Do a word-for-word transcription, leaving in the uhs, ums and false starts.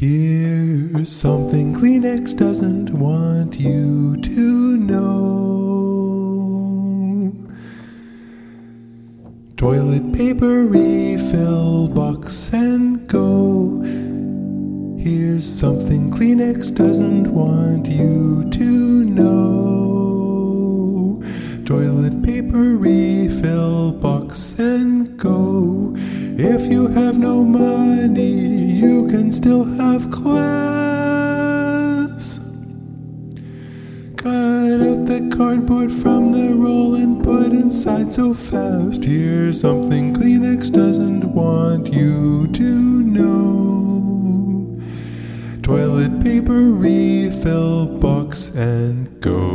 Here's something Kleenex doesn't want you to know. Toilet paper refill box and go. Here's something Kleenex doesn't want you to know. Toilet paper refill box and go. If you have no money, you can still have class. Cut out the cardboard from the roll and put inside so fast. Here's something Kleenex doesn't want you to know. Toilet paper refill box and go.